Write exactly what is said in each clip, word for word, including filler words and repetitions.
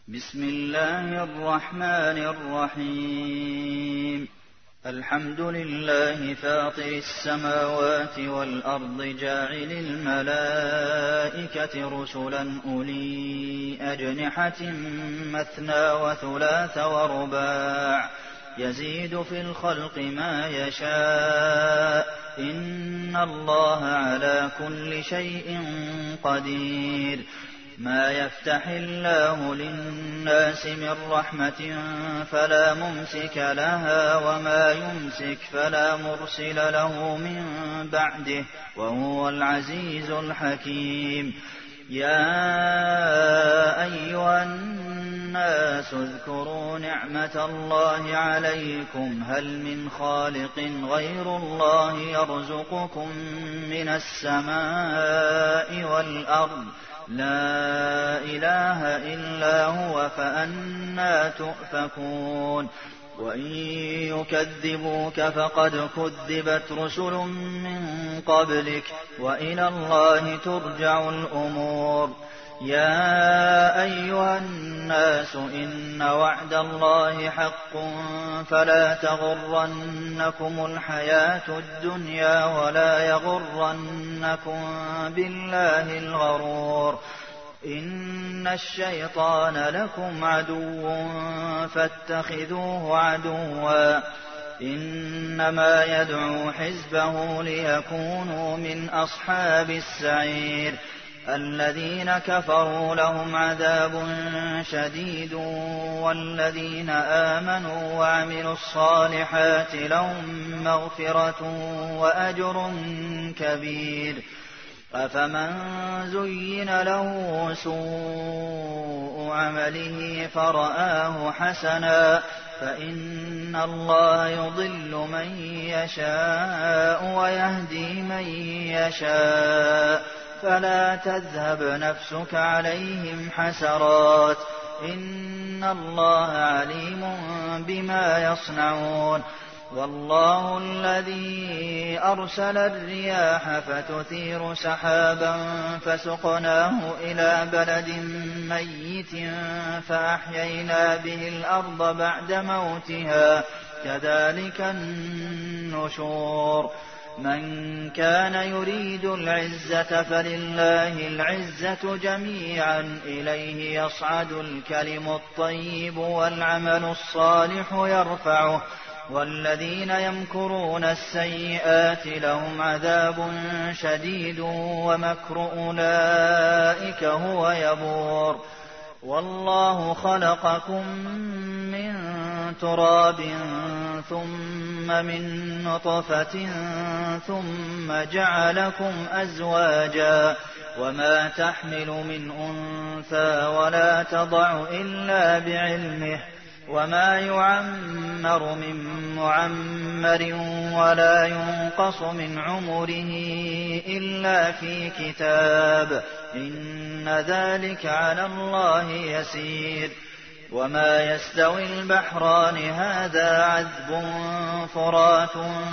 بسم الله الرحمن الرحيم. الحمد لله فاطر السماوات والأرض جاعل الملائكة رسلا أولي أجنحة مثنى وثلاث ورباع يزيد في الخلق ما يشاء إن الله على كل شيء قدير. ما يفتح الله للناس من رحمة فلا ممسك لها وما يمسك فلا مرسل له من بعده وهو العزيز الحكيم. يا أيها الناس اذكروا نعمة الله عليكم هل من خالق غير الله يرزقكم من السماء والأرض لا إله إلا هو فأنى تؤفكون. وإن يكذبوك فقد كذبت رسل من قبلك وإلى الله ترجع الأمور. يا أيها الناس إن وعد الله حق فلا تغرنكم الحياة الدنيا ولا يغرنكم بالله الغرور. إن الشيطان لكم عدو فاتخذوه عدوا إنما يدعو حزبه ليكونوا من أصحاب السعير. الذين كفروا لهم عذاب شديد والذين آمنوا وعملوا الصالحات لهم مغفرة وأجر كبير. أفمن زين له سوء عمله فرآه حسنا فإن الله يضل من يشاء ويهدي من يشاء فلا تذهب نفسك عليهم حسرات إن الله عليم بما يصنعون. والله الذي أرسل الرياح فتثير سحابا فسقناه إلى بلد ميت فأحيينا به الأرض بعد موتها كذلك النشور. من كان يريد العزة فلله العزة جميعا إليه يصعد الكلم الطيب والعمل الصالح يرفعه والذين يمكرون السيئات لهم عذاب شديد ومكر أولئك هو يبور. والله خلقكم من تراب ثم من نطفة ثم جعلكم أزواجا وما تحمل من أنثى ولا تضع إلا بعلمه وما يعمر من معمر ولا ينقص من عمره إلا في كتاب إن ذلك على الله يسير. وما يستوي البحران هذا عذب فرات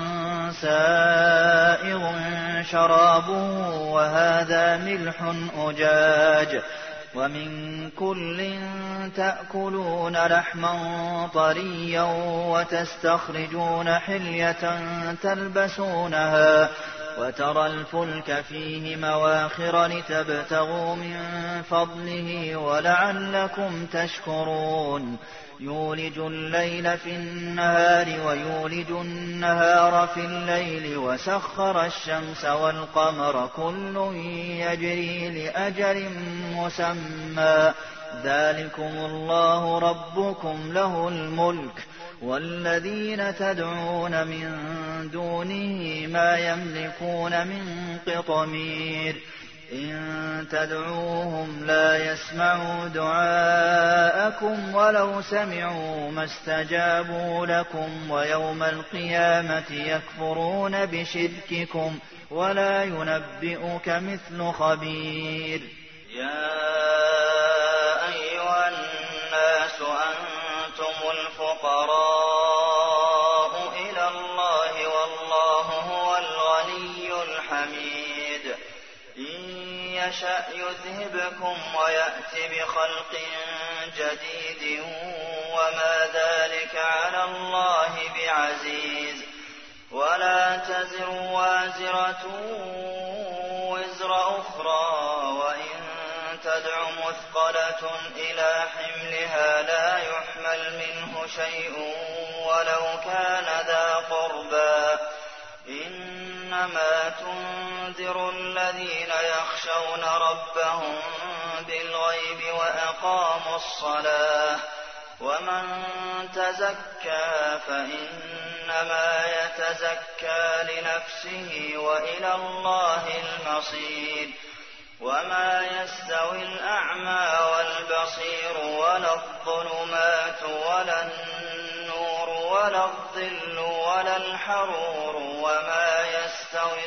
سائغ شرابه وهذا ملح أجاج ومن كل تأكلون لحما طريا وتستخرجون حلية تلبسونها وترى الفلك فيه مواخر لتبتغوا من فضله ولعلكم تشكرون. يولج الليل في النهار ويولج النهار في الليل وسخر الشمس والقمر كل يجري لأجل مسمى ذلكم الله ربكم له الملك والذين تدعون من دونه ما يملكون من قطمير. إن تدعوهم لا يسمعوا دعاءكم ولو سمعوا ما استجابوا لكم ويوم القيامة يكفرون بشرككم ولا ينبئك مثل خبير. يا أيها الناس أنتم الفقراء إلى الله والله هو الغني الحميد. إن يشأ يذهبكم ويأت بخلق جديد وما ذلك على الله بعزيز. ولا تزر وازرة وزر أخرى وإن تدع مثقلة إلى حملها لا يحمل منه شيء ولو كان ذا قربى إنما تنذر الذين يخشون ربهم بالغيب وأقاموا الصلاة ومن تزكى فإنما يتزكى لنفسه وإلى الله المصير. وما يستوي الأعمى والبصير ولا الظلمات ولا النور ولا الظل ولا الحرور وما يستوي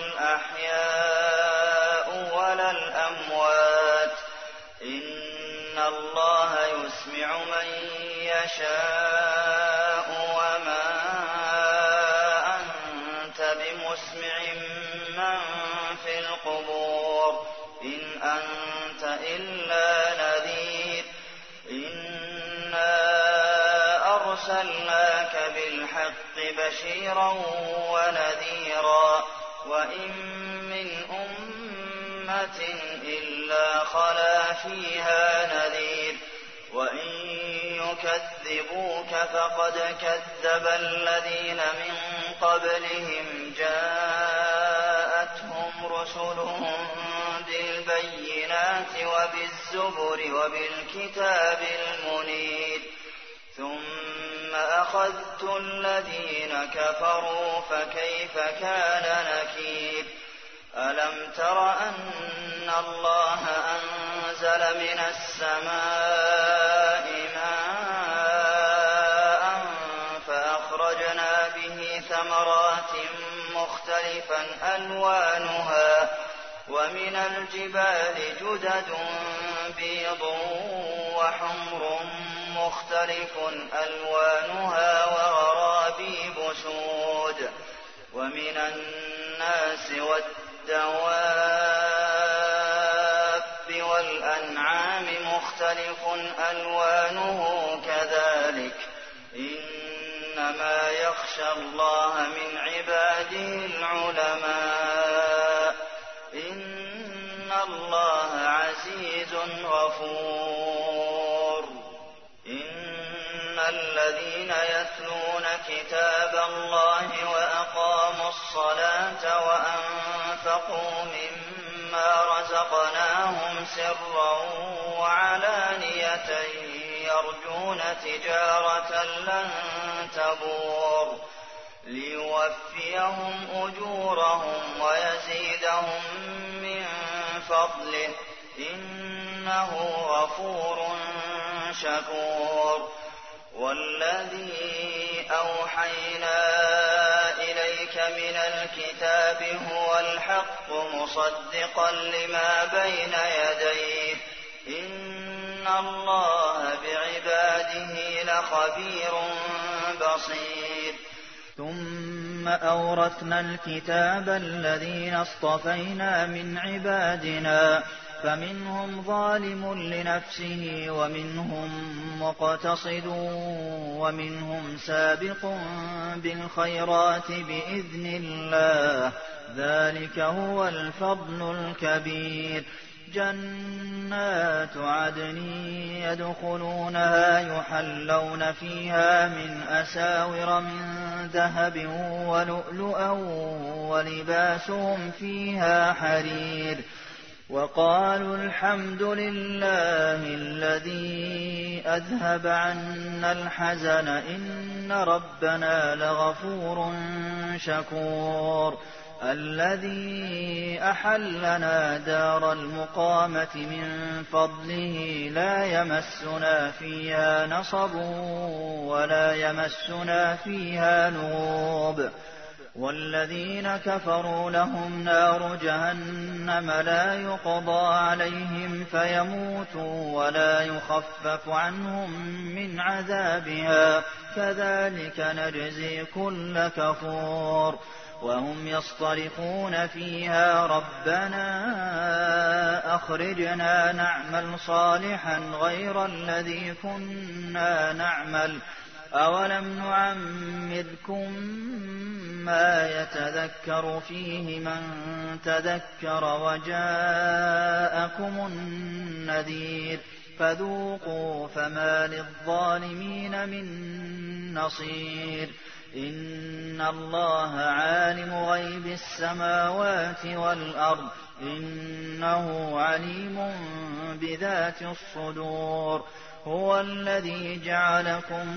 الأحياء ولا الأموات إن الله يسمع من يشاء وما أنت بمسمع من في القبور إن أنت إلا نذير. إنا أرسلناك بالحق بشيرا ونذيرا وإن من أمة إلا خلا فيها نذير وإن يكذبوك فقد كذب الذين من قبلهم جاءتهم رسلهم بالبينات وبالزبر وبالكتاب المنير ثم أخذت الذين كفروا فكيف كان نكير. ألم تر أن الله أنزل من السماء ماء فأخرجنا به ثمرات مختلفا ألوانها ومن الجبال جدد بيض وحمر مختلف ألوانها وغرابيب سود ومن الناس والدواب والأنعام مختلف ألوانه كذلك إنما يخشى الله من عباده العلماء إن الله عزيز غفور. إن الذين يتلون كتاب الله وأقاموا الصلاة وأنفقوا مما رزقناهم سرا وعلانية يرجون تجارة لن تبور ليوفيهم أجورهم ويزيدهم من فضله إنه غفور شكور. والذي أوحينا إليك من الكتاب هو الحق مصدقا لما بين يديه إن الله بعباده لخبير بصير. ثم أورثنا الكتاب الذين اصطفينا من عبادنا فمنهم ظالم لنفسه ومنهم مقتصد ومنهم سابق بالخيرات بإذن الله ذلك هو الفضل الكبير. جنات عدن يدخلونها يحلون فيها من أساور من ذهب ولؤلؤا ولباسهم فيها حرير. وقالوا الحمد لله الذي أذهب عنا الحزن إن ربنا لغفور شكور. الذي أحلنا دار المقامة من فضله لا يمسنا فيها نصب ولا يمسنا فيها لغوب. والذين كفروا لهم نار جهنم لا يقضى عليهم فيموتوا ولا يخفف عنهم من عذابها كذلك نجزي كل كفور. وهم يصطرخون فيها ربنا أخرجنا نعمل صالحا غير الذي كنا نعمل أولم نعمركم ما يتذكر فيه من تذكر وجاءكم النذير فذوقوا فما للظالمين من نصير إن الله عالم غيب السماوات والأرض إنه عليم بذات الصدور هو الذي جعلكم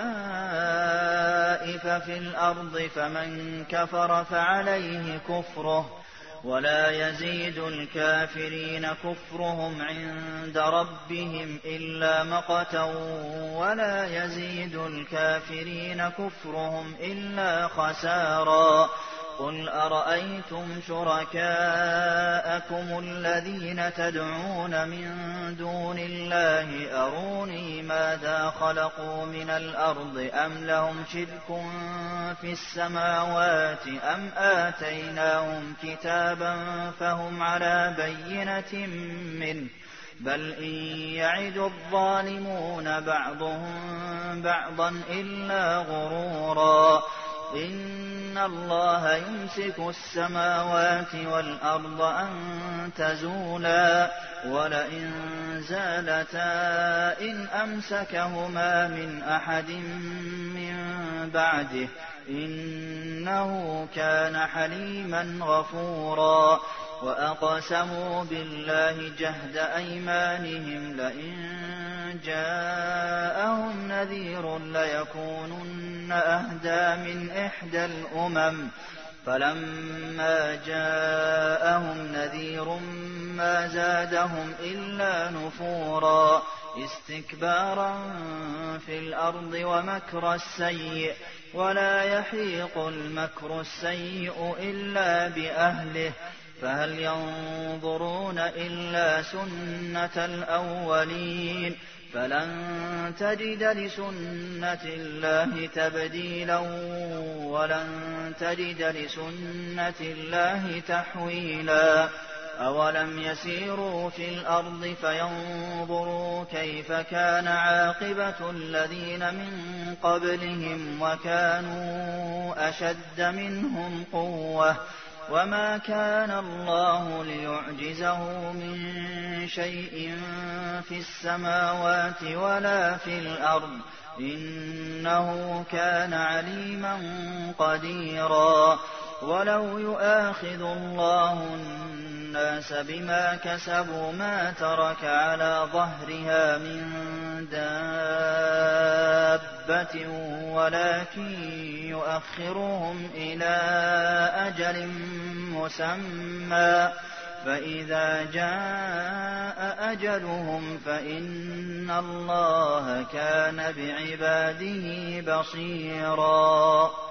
خلائف في الأرض فمن كفر فعليه كفره ولا يزيد الكافرين كفرهم عند ربهم إلا مقتا ولا يزيد الكافرين كفرهم إلا خسارا قل أرأيتم شركاءكم الذين تدعون من دون الله أروني ماذا خلقوا من الأرض أم لهم شرك في السماوات أم آتيناهم كتابا فهم على بينة منه بل إن يعد الظالمون بعضهم بعضا إلا غرورا إن الله يمسك السماوات والأرض أن تزولا ولئن زالتا إن أمسكهما من أحد من بعده إنه كان حليما غفورا وأقسموا بالله جهد أيمانهم لئن جاءهم نذير ليكونن أهدى من إحدى الأمم فلما جاءهم نذير ما زادهم إلا نفورا استكبارا في الأرض ومكر السيء ولا يحيق المكر السيء إلا بأهله فهل ينظرون إلا سنة الأولين فلن تجد لسنة الله تبديلا ولن تجد لسنة الله تحويلا أولم يسيروا في الأرض فينظروا كيف كان عاقبة الذين من قبلهم وكانوا أشد منهم قوة وما كان الله ليعجزه من شيء في السماوات ولا في الأرض إنه كان عليما قديرا ولو يؤاخذ الله الناس بما كسبوا ما ترك على ظهرها من دابة ولكن يؤخرهم إلى أجل مسمى فإذا جاء أجلهم فإن الله كان بعباده بصيرا